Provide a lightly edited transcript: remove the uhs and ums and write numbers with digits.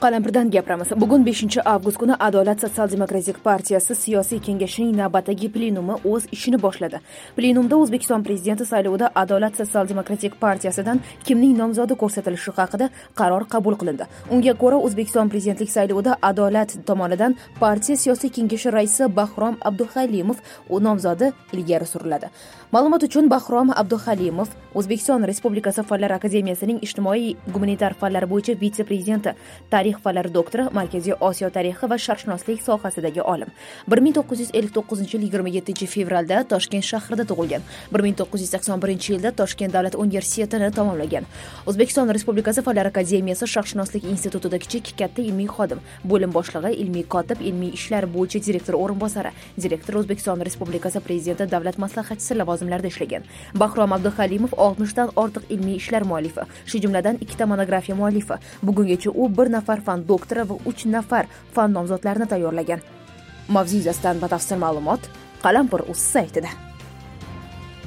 Qalampirdan gapiramiz. Bugun 5-avgust kuni Adolat sotsial-demokratik partiyasi siyosiy kengashining navbatdagi plenumi o'z ishini boshladi. Plenumda O'zbekiston prezidenti saylovida Adolat sotsial-demokratik partiyasidan kimning nomzodi ko'rsatilishi haqida qaror qabul qilindi. Unga ko'ra, O'zbekiston prezidentlik saylovida Adolat tomonidan partiya siyosiy kengashi raisi Bahrom Abduhalimov nomzodi ilgari suriladi. Ma'lumot uchun, Bahrom Abduhalimov O'zbekiston Respublikasi Fanlar akademiyasining ijtimoiy gumanitar fanlar bo'yicha vitse-prezidenti, tarix fanlari doktori, Markaziy Osiyo tarixi va sharqshunoslik sohasidagi olim. 1959-yil 27-fevralda Toshkent shahrida tug'ilgan. 1981-yilda Toshkent davlat universitetini tamomlagan. O'zbekiston Respublikasi Fanlar akademiyasi sharqshunoslik institutida kichik katta ilmiy xodim, bo'lim boshlig'i, ilmiy kotib, ilmiy ishlar bo'yicha direktor o'rinbosari, direktor, O'zbekiston Respublikasi prezidenti davlat maslahatchisi lavozimlarida ishlagan. Bahrom Abduhalimov 60 dan ortiq ilmiy ishlar muallifi, shu jumladan 2ta monografiya muallifi. Bugungacha u 1 nafar fan doktori va 3 nafar fan nomzodlarini tayyorlagan. Mavzu yuzasidan batafsil ma'lumot Qalampir.uz saytida.